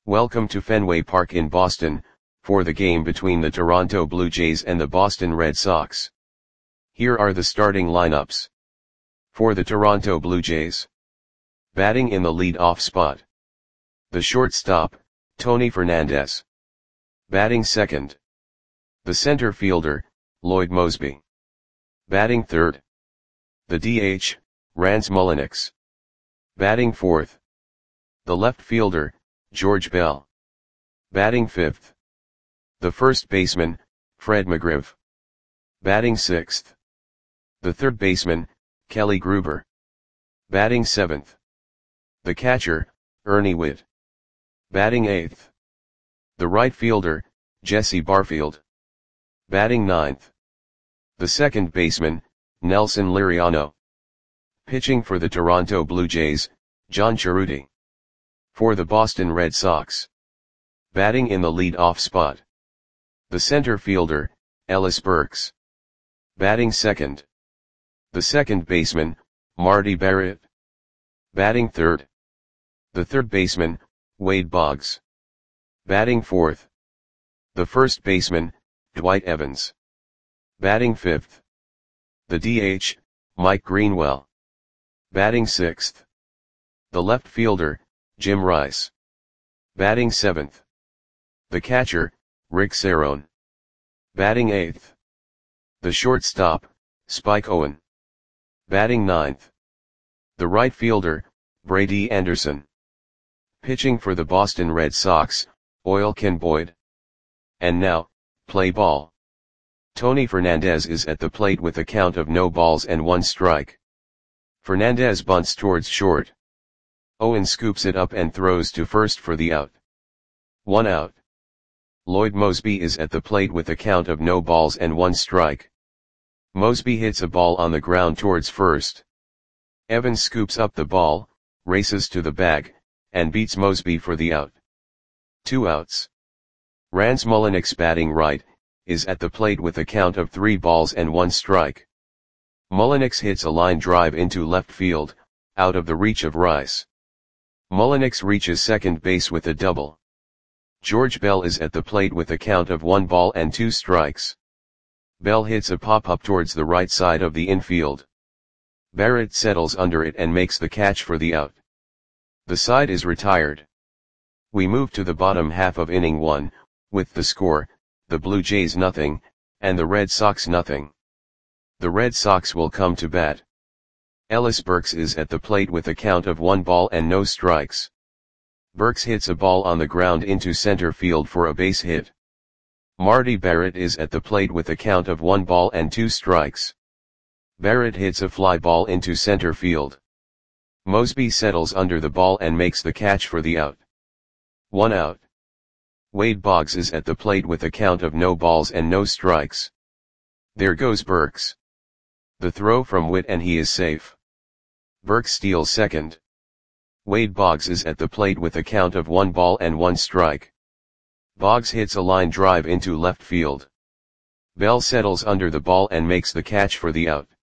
Welcome to Fenway Park in Boston, for the game between the Toronto Blue Jays and the Boston Red Sox. Here are the starting lineups. For the Toronto Blue Jays. Batting in the lead-off spot. The shortstop, Tony Fernandez. Batting second. The center fielder, Lloyd Moseby. Batting third. The DH, Rance Mulliniks. Batting fourth. The left fielder, George Bell. Batting fifth. The first baseman, Fred McGriff. Batting sixth. The third baseman, Kelly Gruber. Batting seventh. The catcher, Ernie Whitt. Batting eighth. The right fielder, Jesse Barfield. Batting ninth. The second baseman, Nelson Liriano. Pitching for the Toronto Blue Jays, John Cerruti. For the Boston Red Sox. Batting in the lead-off spot. The center fielder, Ellis Burks. Batting second. The second baseman, Marty Barrett. Batting third. The third baseman, Wade Boggs. Batting fourth. The first baseman, Dwight Evans. Batting fifth. The DH, Mike Greenwell. Batting sixth. The left fielder, Jim Rice. Batting seventh. The catcher, Rick Cerone. Batting eighth. The shortstop, Spike Owen. Batting ninth. The right fielder, Brady Anderson. Pitching for the Boston Red Sox, Oil Ken Boyd. And now, play ball. Tony Fernandez is at the plate with a count of no balls and one strike. Fernandez bunts towards short. Owen scoops it up and throws to first for the out. 1 out. Lloyd Moseby is at the plate with a count of no balls and one strike. Moseby hits a ball on the ground towards first. Evans scoops up the ball, races to the bag, and beats Moseby for the out. 2 outs. Rance Mulliniks, batting right, is at the plate with a count of 3 balls and 1 strike. Mulliniks hits a line drive into left field, out of the reach of Rice. Mulliniks reaches second base with a double. George Bell is at the plate with a count of 1 ball and 2 strikes. Bell hits a pop-up towards the right side of the infield. Barrett settles under it and makes the catch for the out. The side is retired. We move to the bottom half of inning 1, with the score, the Blue Jays 0, and the Red Sox 0. The Red Sox will come to bat. Ellis Burks is at the plate with a count of 1 ball and no strikes. Burks hits a ball on the ground into center field for a base hit. Marty Barrett is at the plate with a count of 1 ball and 2 strikes. Barrett hits a fly ball into center field. Moseby settles under the ball and makes the catch for the out. 1 out. Wade Boggs is at the plate with a count of no balls and no strikes. There goes Burks. The throw from Whitt and he is safe. Burks steals second. Wade Boggs is at the plate with a count of 1 ball and 1 strike. Boggs hits a line drive into left field. Bell settles under the ball and makes the catch for the out.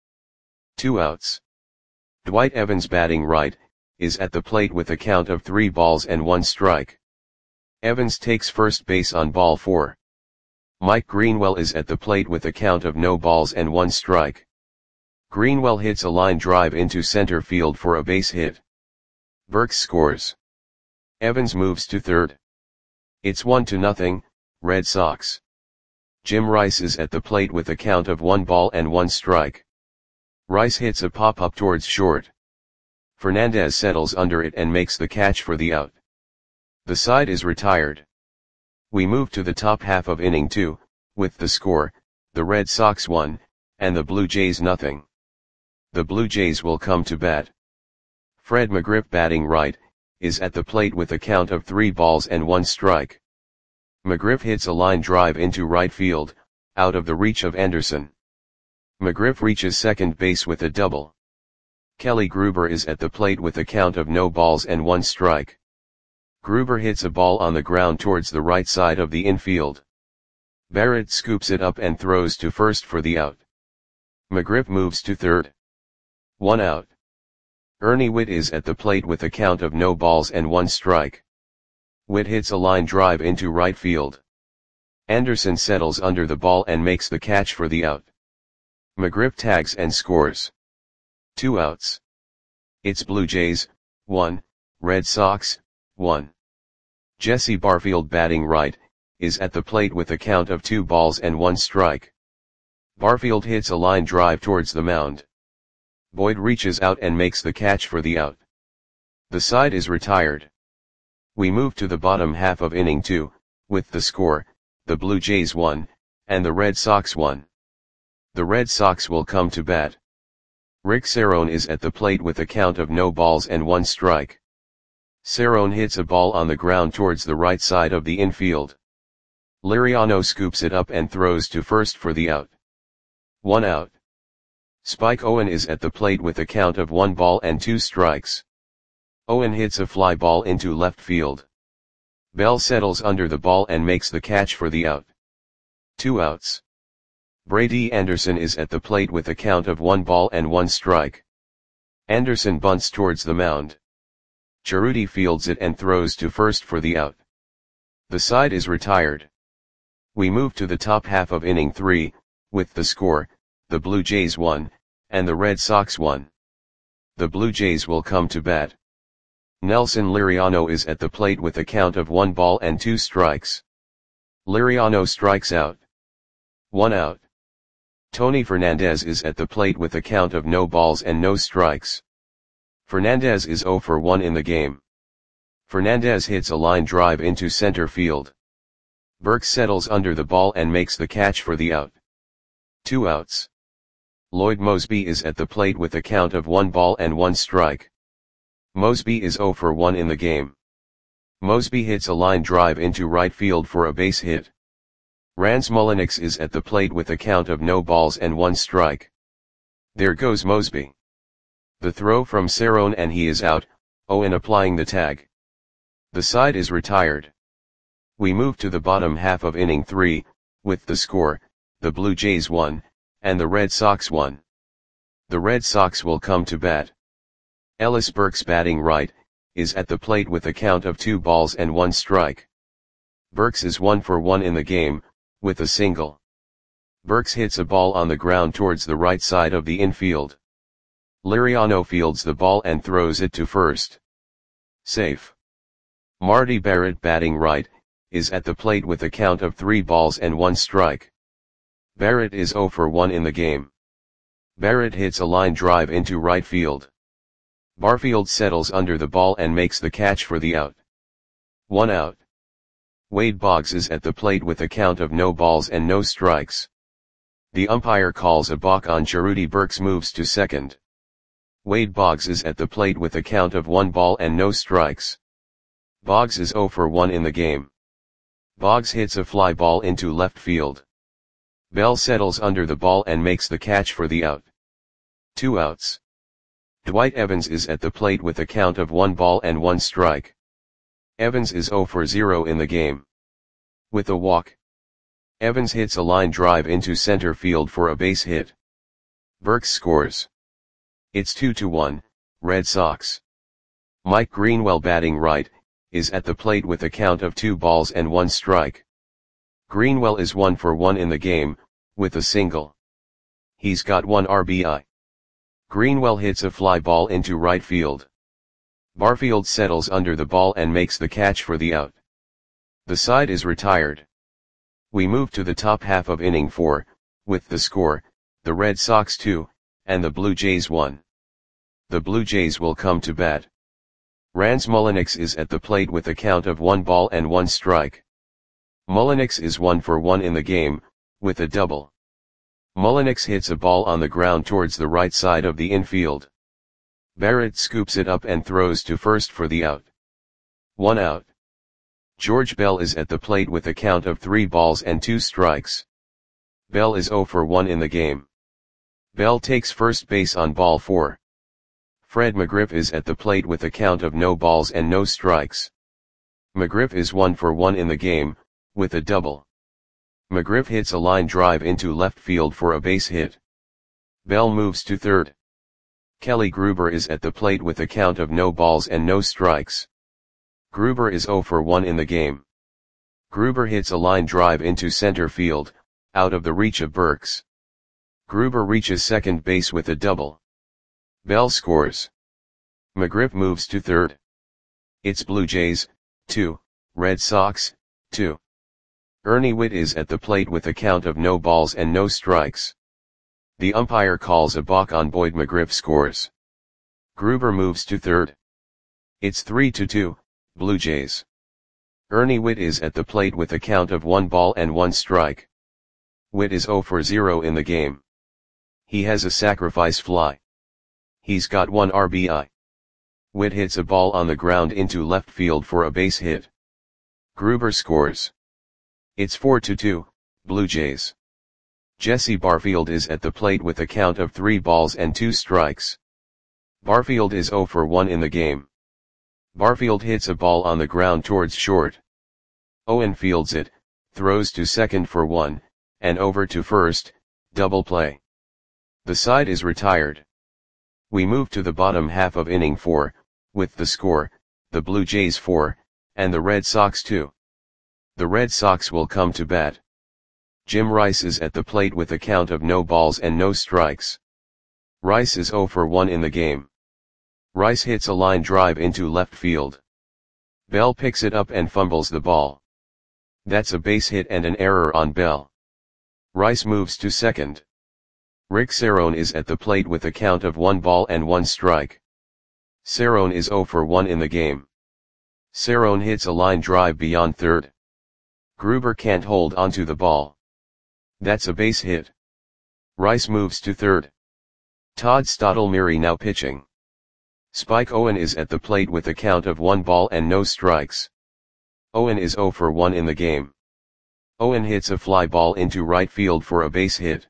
2 outs. Dwight Evans, batting right, is at the plate with a count of 3 balls and 1 strike. Evans takes first base on ball 4. Mike Greenwell is at the plate with a count of no balls and 1 strike. Greenwell hits a line drive into center field for a base hit. Burks scores. Evans moves to third. It's 1-0, Red Sox. Jim Rice is at the plate with a count of 1 ball and 1 strike. Rice hits a pop-up towards short. Fernandez settles under it and makes the catch for the out. The side is retired. We move to the top half of inning 2, with the score, the Red Sox 1, and the Blue Jays 0. The Blue Jays will come to bat. Fred McGriff, batting right, is at the plate with a count of 3 balls and 1 strike. McGriff hits a line drive into right field, out of the reach of Anderson. McGriff reaches second base with a double. Kelly Gruber is at the plate with a count of no balls and 1 strike. Gruber hits a ball on the ground towards the right side of the infield. Barrett scoops it up and throws to first for the out. McGriff moves to third. 1 out. Ernie Whitt is at the plate with a count of no balls and 1 strike. Witt hits a line drive into right field. Anderson settles under the ball and makes the catch for the out. McGriff tags and scores. 2 outs. It's Blue Jays, 1, Red Sox, 1. Jesse Barfield batting right, is at the plate with a count of 2 balls and 1 strike. Barfield hits a line drive towards the mound. Boyd reaches out and makes the catch for the out. The side is retired. We move to the bottom half of inning 2, with the score, the Blue Jays 1, and the Red Sox 1. The Red Sox will come to bat. Rick Cerrone is at the plate with a count of no balls and 1 strike. Cerrone hits a ball on the ground towards the right side of the infield. Liriano scoops it up and throws to first for the out. 1 out. Spike Owen is at the plate with a count of 1 ball and 2 strikes. Owen hits a fly ball into left field. Bell settles under the ball and makes the catch for the out. 2 outs. Brady Anderson is at the plate with a count of 1 ball and 1 strike. Anderson bunts towards the mound. Cerruti fields it and throws to first for the out. The side is retired. We move to the top half of inning 3, with the score, the Blue Jays 1, and the Red Sox 1. The Blue Jays will come to bat. Nelson Liriano is at the plate with a count of 1 ball and 2 strikes. Liriano strikes out. 1 out. Tony Fernandez is at the plate with a count of no balls and no strikes. Fernandez is 0 for 1 in the game. Fernandez hits a line drive into center field. Burks settles under the ball and makes the catch for the out. 2 outs. Lloyd Moseby is at the plate with a count of 1 ball and 1 strike. Moseby is 0 for 1 in the game. Moseby hits a line drive into right field for a base hit. Rance Mulliniks is at the plate with a count of no balls and 1 strike. There goes Moseby. The throw from Cerrone and he is out, Owen applying the tag. The side is retired. We move to the bottom half of inning 3, with the score, the Blue Jays 1, and the Red Sox 1. The Red Sox will come to bat. Ellis Burks batting right, is at the plate with a count of 2 balls and 1 strike. Burks is 1 for 1 in the game, with a single. Burks hits a ball on the ground towards the right side of the infield. Liriano fields the ball and throws it to first. Safe. Marty Barrett batting right, is at the plate with a count of 3 balls and 1 strike. Barrett is 0 for 1 in the game. Barrett hits a line drive into right field. Barfield settles under the ball and makes the catch for the out. 1 out. Wade Boggs is at the plate with a count of no balls and no strikes. The umpire calls a balk on Cerruti. Burks moves to second. Wade Boggs is at the plate with a count of 1 ball and no strikes. Boggs is 0 for 1 in the game. Boggs hits a fly ball into left field. Bell settles under the ball and makes the catch for the out. 2 outs. Dwight Evans is at the plate with a count of 1 ball and 1 strike. Evans is 0 for 0 in the game. With a walk. Evans hits a line drive into center field for a base hit. Burks scores. It's 2-1, Red Sox. Mike Greenwell batting right, is at the plate with a count of 2 balls and 1 strike. Greenwell is 1 for 1 in the game, with a single. He's got 1 RBI. Greenwell hits a fly ball into right field. Barfield settles under the ball and makes the catch for the out. The side is retired. We move to the top half of inning 4, with the score, the Red Sox 2, and the Blue Jays 1. The Blue Jays will come to bat. Rance Mulliniks is at the plate with a count of 1 ball and 1 strike. Mulliniks is 1 for 1 in the game, with a double. Mulliniks hits a ball on the ground towards the right side of the infield. Barrett scoops it up and throws to first for the out. 1 out. George Bell is at the plate with a count of 3 balls and 2 strikes. Bell is 0 for 1 in the game. Bell takes first base on ball 4. Fred McGriff is at the plate with a count of no balls and no strikes. McGriff is 1 for 1 in the game, with a double. McGriff hits a line drive into left field for a base hit. Bell moves to third. Kelly Gruber is at the plate with a count of no balls and no strikes. Gruber is 0 for 1 in the game. Gruber hits a line drive into center field, out of the reach of Burks. Gruber reaches second base with a double. Bell scores. McGriff moves to third. It's Blue Jays, 2, Red Sox, 2. Ernie Whitt is at the plate with a count of no balls and no strikes. The umpire calls a balk on Boyd. McGriff scores. Gruber moves to third. It's 3-2, Blue Jays. Ernie Whitt is at the plate with a count of 1 ball and 1 strike. Whitt is 0 for 0 in the game. He has a sacrifice fly. He's got 1 RBI. Whitt hits a ball on the ground into left field for a base hit. Gruber scores. It's 4-2, Blue Jays. Jesse Barfield is at the plate with a count of 3 balls and 2 strikes. Barfield is 0 for 1 in the game. Barfield hits a ball on the ground towards short. Owen fields it, throws to second for 1, and over to first, double play. The side is retired. We move to the bottom half of inning 4, with the score, the Blue Jays 4, and the Red Sox 2. The Red Sox will come to bat. Jim Rice is at the plate with a count of no balls and no strikes. Rice is 0 for 1 in the game. Rice hits a line drive into left field. Bell picks it up and fumbles the ball. That's a base hit and an error on Bell. Rice moves to second. Rick Cerrone is at the plate with a count of 1 ball and 1 strike. Cerrone is 0 for 1 in the game. Cerrone hits a line drive beyond third. Gruber can't hold onto the ball. That's a base hit. Rice moves to third. Todd Stottlemyre now pitching. Spike Owen is at the plate with a count of 1 ball and no strikes. Owen is 0 for 1 in the game. Owen hits a fly ball into right field for a base hit.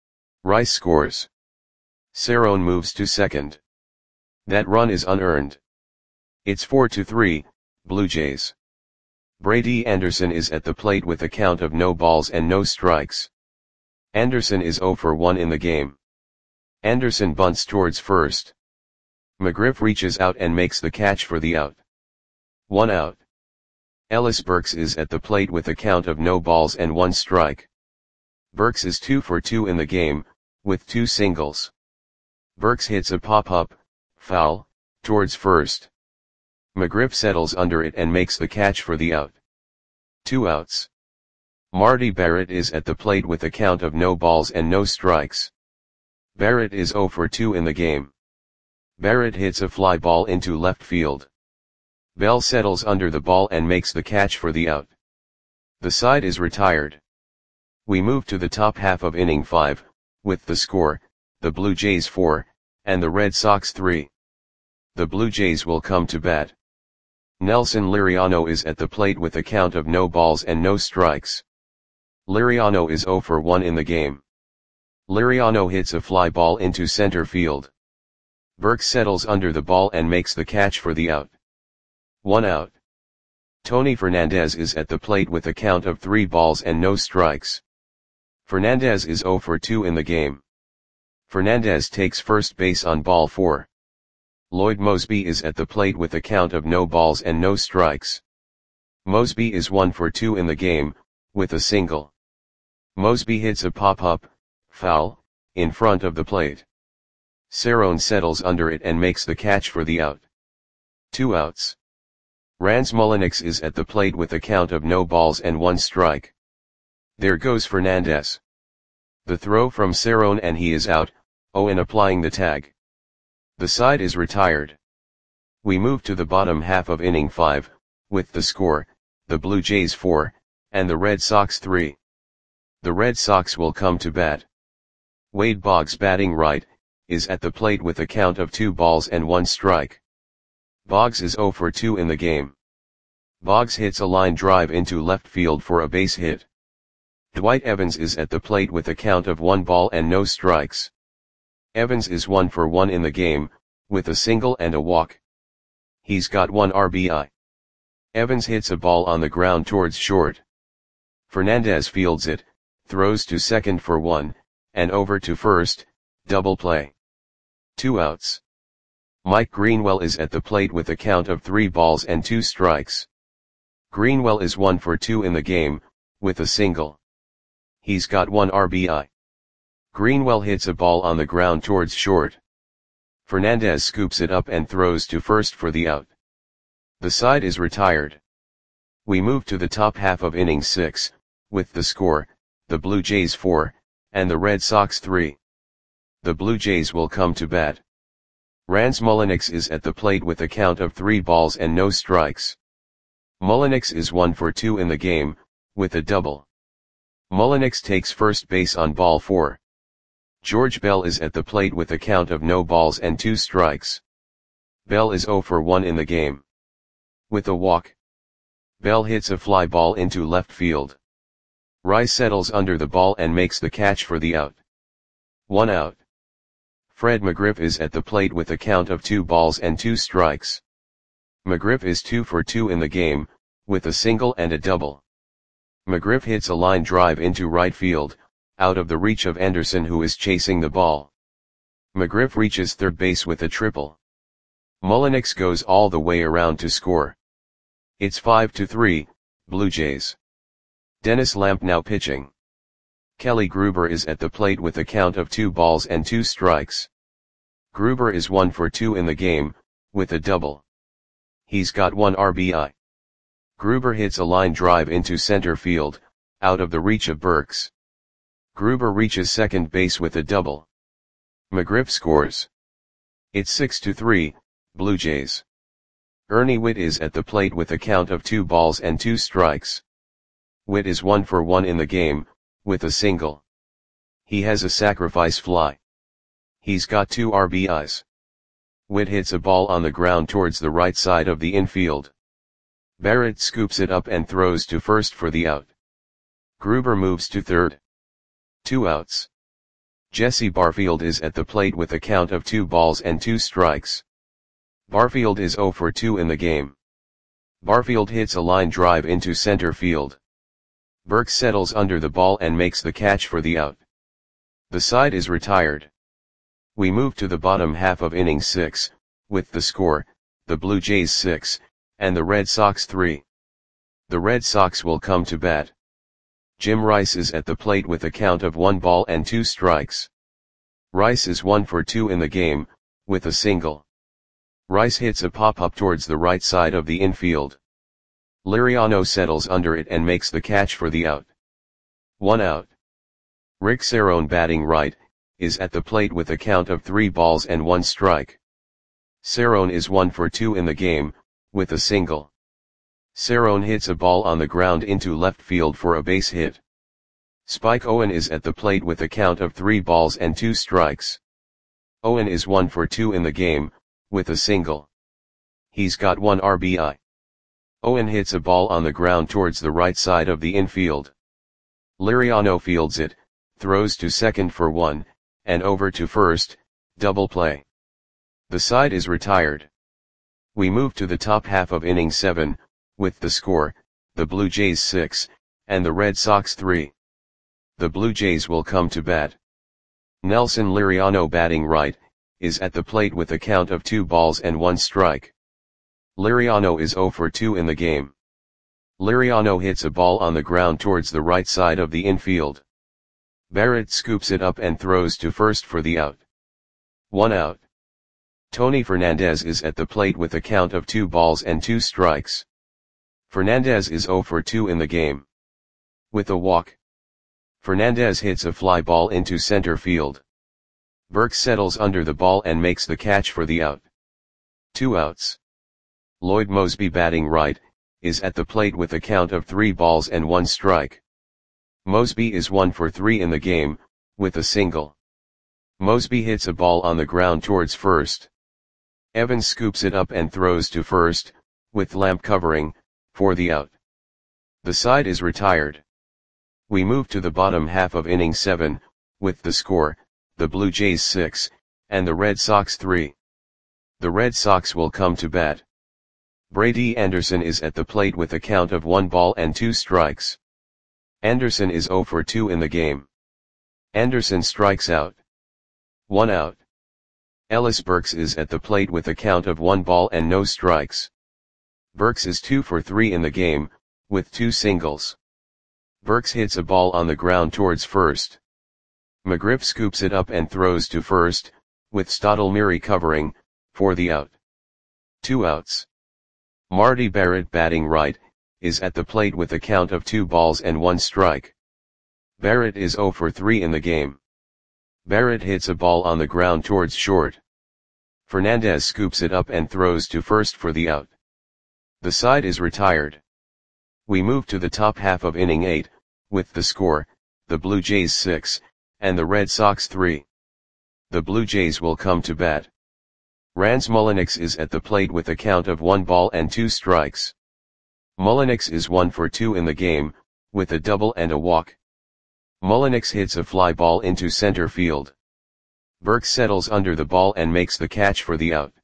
Rice scores. Cerrone moves to second. That run is unearned. It's 4-3, Blue Jays. Brady Anderson is at the plate with a count of no balls and no strikes. Anderson is 0 for 1 in the game. Anderson bunts towards first. McGriff reaches out and makes the catch for the out. 1 out. Ellis Burks is at the plate with a count of no balls and 1 strike. Burks is 2 for 2 in the game, with 2 singles. Burks hits a pop-up, foul, towards first. McGriff settles under it and makes the catch for the out. 2 outs. Marty Barrett is at the plate with a count of no balls and no strikes. Barrett is 0 for 2 in the game. Barrett hits a fly ball into left field. Bell settles under the ball and makes the catch for the out. The side is retired. We move to the top half of inning 5, with the score, the Blue Jays 4, and the Red Sox 3. The Blue Jays will come to bat. Nelson Liriano is at the plate with a count of no balls and no strikes. Liriano is 0 for 1 in the game. Liriano hits a fly ball into center field. Burks settles under the ball and makes the catch for the out. 1 out. Tony Fernandez is at the plate with a count of 3 balls and no strikes. Fernandez is 0 for 2 in the game. Fernandez takes first base on ball 4. Lloyd Mosby is at the plate with a count of no balls and no strikes. Mosby is 1 for 2 in the game, with a single. Mosby hits a pop-up, foul, in front of the plate. Cerrone settles under it and makes the catch for the out. 2 outs. Rans Mulliniks is at the plate with a count of no balls and 1 strike. There goes Fernandez. The throw from Cerrone and he is out, Owen applying the tag. The side is retired. We move to the bottom half of inning 5, with the score, the Blue Jays 4, and the Red Sox 3. The Red Sox will come to bat. Wade Boggs batting right, is at the plate with a count of 2 balls and 1 strike. Boggs is 0 for 2 in the game. Boggs hits a line drive into left field for a base hit. Dwight Evans is at the plate with a count of 1 ball and no strikes. Evans is 1 for 1 in the game, with a single and a walk. He's got 1 RBI. Evans hits a ball on the ground towards short. Fernandez fields it, throws to second for 1, and over to first, double play. 2 outs. Mike Greenwell is at the plate with a count of 3 balls and 2 strikes. Greenwell is 1 for 2 in the game, with a single. He's got 1 RBI. Greenwell hits a ball on the ground towards short. Fernandez scoops it up and throws to first for the out. The side is retired. We move to the top half of inning 6, with the score, the Blue Jays 4, and the Red Sox 3. The Blue Jays will come to bat. Rans Mulliniks is at the plate with a count of 3 balls and no strikes. Mulliniks is 1 for 2 in the game, with a double. Mulliniks takes first base on ball 4. George Bell is at the plate with a count of no balls and 2 strikes. Bell is 0 for 1 in the game. With a walk, Bell hits a fly ball into left field. Rice settles under the ball and makes the catch for the out. 1 out. Fred McGriff is at the plate with a count of 2 balls and 2 strikes. McGriff is 2 for 2 in the game, with a single and a double. McGriff hits a line drive into right field, out of the reach of Anderson, who is chasing the ball. McGriff reaches third base with a triple. Mulliniks goes all the way around to score. It's 5-3, Blue Jays. Dennis Lamp now pitching. Kelly Gruber is at the plate with a count of 2 balls and 2 strikes. Gruber is 1 for 2 in the game, with a double. He's got 1 RBI. Gruber hits a line drive into center field, out of the reach of Burks. Gruber reaches second base with a double. McGriff scores. It's 6-3, Blue Jays. Ernie Whitt is at the plate with a count of 2 balls and 2 strikes. Whitt is 1 for 1 in the game, with a single. He has a sacrifice fly. He's got 2 RBIs. Whitt hits a ball on the ground towards the right side of the infield. Barrett scoops it up and throws to first for the out. Gruber moves to third. 2 outs. Jesse Barfield is at the plate with a count of 2 balls and 2 strikes. Barfield is 0 for 2 in the game. Barfield hits a line drive into center field. Burks settles under the ball and makes the catch for the out. The side is retired. We move to the bottom half of inning 6, with the score, the Blue Jays 6, and the Red Sox 3. The Red Sox will come to bat. Jim Rice is at the plate with a count of 1 ball and 2 strikes. Rice is 1 for 2 in the game, with a single. Rice hits a pop-up towards the right side of the infield. Liriano settles under it and makes the catch for the out. 1 out. Rick Cerrone, batting right, is at the plate with a count of 3 balls and 1 strike. Cerrone is 1 for 2 in the game, with a single. Cerrone hits a ball on the ground into left field for a base hit. Spike Owen is at the plate with a count of 3 balls and 2 strikes. Owen is 1 for 2 in the game, with a single. He's got 1 RBI. Owen hits a ball on the ground towards the right side of the infield. Liriano fields it, throws to second for 1, and over to first, double play. The side is retired. We move to the top half of inning 7, with the score, the Blue Jays 6, and the Red Sox 3. The Blue Jays will come to bat. Nelson Liriano, batting right, is at the plate with a count of 2 balls and 1 strike. Liriano is 0 for 2 in the game. Liriano hits a ball on the ground towards the right side of the infield. Barrett scoops it up and throws to first for the out. 1 out. Tony Fernandez is at the plate with a count of 2 balls and 2 strikes. Fernandez is 0 for 2 in the game. With a walk, Fernandez hits a fly ball into center field. Burks settles under the ball and makes the catch for the out. 2 outs. Lloyd Moseby, batting right, is at the plate with a count of 3 balls and 1 strike. Moseby is 1 for 3 in the game, with a single. Moseby hits a ball on the ground towards first. Evans scoops it up and throws to first, with Lamp covering, for the out. The side is retired. We move to the bottom half of inning 7, with the score, the Blue Jays 6, and the Red Sox 3. The Red Sox will come to bat. Brady Anderson is at the plate with a count of 1 ball and 2 strikes. Anderson is 0 for 2 in the game. Anderson strikes out. 1 out. Ellis Burks is at the plate with a count of 1 ball and no strikes. Burks is 2 for 3 in the game, with 2 singles. Burks hits a ball on the ground towards first. McGriff scoops it up and throws to first, with Stottlemyre covering, for the out. 2 outs. Marty Barrett, batting right, is at the plate with a count of 2 balls and 1 strike. Barrett is 0 for 3 in the game. Barrett hits a ball on the ground towards short. Fernandez scoops it up and throws to first for the out. The side is retired. We move to the top half of inning 8, with the score, the Blue Jays 6, and the Red Sox 3. The Blue Jays will come to bat. Rans Mulliniks is at the plate with a count of 1 ball and 2 strikes. Mulliniks is 1 for 2 in the game, with a double and a walk. Mulliniks hits a fly ball into center field. Burks settles under the ball and makes the catch for the out.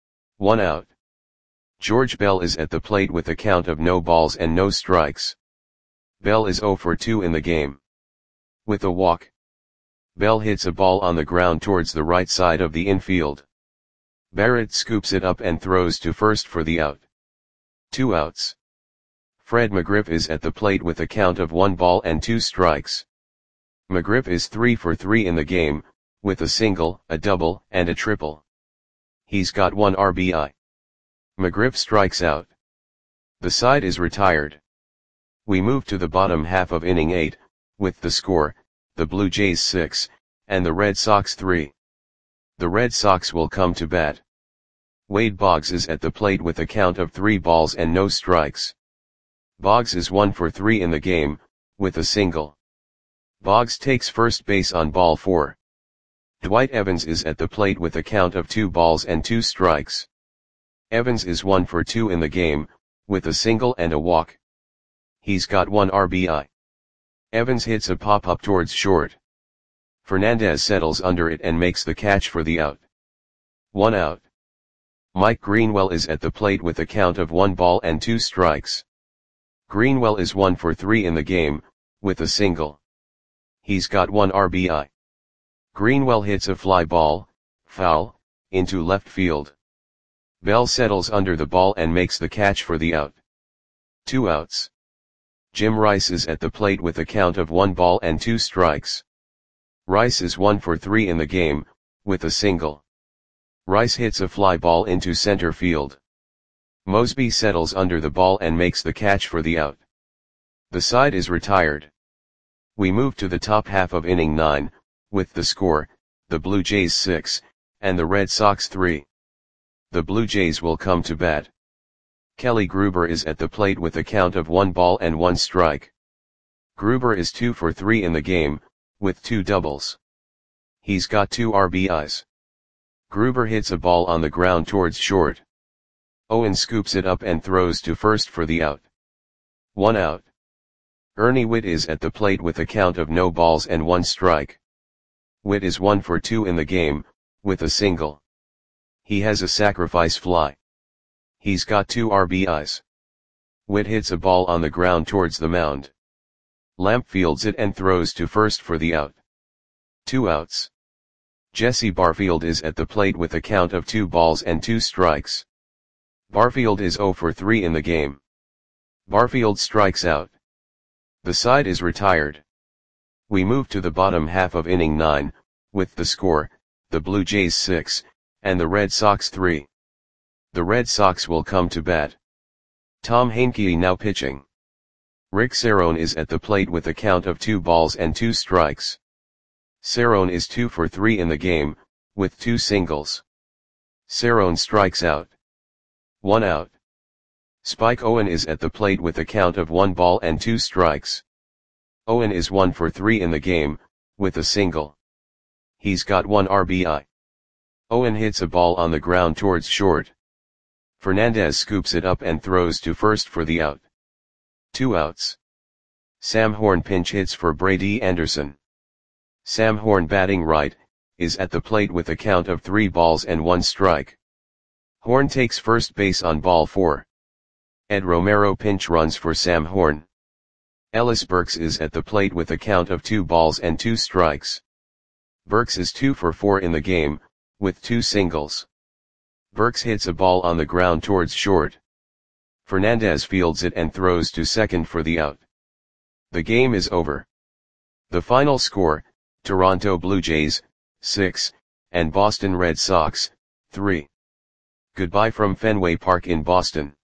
1 out. George Bell is at the plate with a count of no balls and no strikes. Bell is 0 for 2 in the game. With a walk. Bell hits a ball on the ground towards the right side of the infield. Barrett scoops it up and throws to first for the out. 2 outs. Fred McGriff is at the plate with a count of 1 ball and 2 strikes. McGriff is 3 for 3 in the game, with a single, a double, and a triple. He's got 1 RBI. McGriff strikes out. The side is retired. We move to the bottom half of inning 8, with the score, the Blue Jays 6, and the Red Sox 3. The Red Sox will come to bat. Wade Boggs is at the plate with a count of 3 balls and no strikes. Boggs is 1 for 3 in the game, with a single. Boggs takes first base on ball 4. Dwight Evans is at the plate with a count of 2 balls and 2 strikes. Evans is 1 for 2 in the game, with a single and a walk. He's got 1 RBI. Evans hits a pop-up towards short. Fernandez settles under it and makes the catch for the out. 1 out. Mike Greenwell is at the plate with a count of 1 ball and 2 strikes. Greenwell is 1 for 3 in the game, with a single. He's got 1 RBI. Greenwell hits a fly ball, foul, into left field. Bell settles under the ball and makes the catch for the out. 2 outs. Jim Rice is at the plate with a count of 1 ball and 2 strikes. Rice is 1 for 3 in the game, with a single. Rice hits a fly ball into center field. Mosby settles under the ball and makes the catch for the out. The side is retired. We move to the top half of inning 9, with the score, the Blue Jays 6, and the Red Sox 3. The Blue Jays will come to bat. Kelly Gruber is at the plate with a count of 1 ball and 1 strike. Gruber is 2 for 3 in the game, with 2 doubles. He's got 2 RBIs. Gruber hits a ball on the ground towards short. Owen scoops it up and throws to first for the out. 1 out. Ernie Whitt is at the plate with a count of no balls and 1 strike. Whitt is 1 for 2 in the game, with a single. He has a sacrifice fly. He's got 2 RBIs. Whitt hits a ball on the ground towards the mound. Lamp fields it and throws to first for the out. 2 outs. Jesse Barfield is at the plate with a count of 2 balls and 2 strikes. Barfield is 0 for 3 in the game. Barfield strikes out. The side is retired. We move to the bottom half of inning 9, with the score, the Blue Jays 6, and the Red Sox 3. The Red Sox will come to bat. Tom Heincke now pitching. Rick Cerrone is at the plate with a count of 2 balls and 2 strikes. Cerrone is 2 for 3 in the game, with 2 singles. Cerrone strikes out. 1 out. Spike Owen is at the plate with a count of 1 ball and 2 strikes. Owen is 1 for 3 in the game, with a single. He's got 1 RBI. Owen hits a ball on the ground towards short. Fernandez scoops it up and throws to first for the out. 2 outs. Sam Horn pinch hits for Brady Anderson. Sam Horn, batting right, is at the plate with a count of 3 balls and 1 strike. Horn takes first base on ball 4. Ed Romero pinch runs for Sam Horn. Ellis Burks is at the plate with a count of 2 balls and 2 strikes. Burks is 2 for 4 in the game, with 2 singles. Burks hits a ball on the ground towards short. Fernandez fields it and throws to second for the out. The game is over. The final score, Toronto Blue Jays, 6, and Boston Red Sox, 3. Goodbye from Fenway Park in Boston.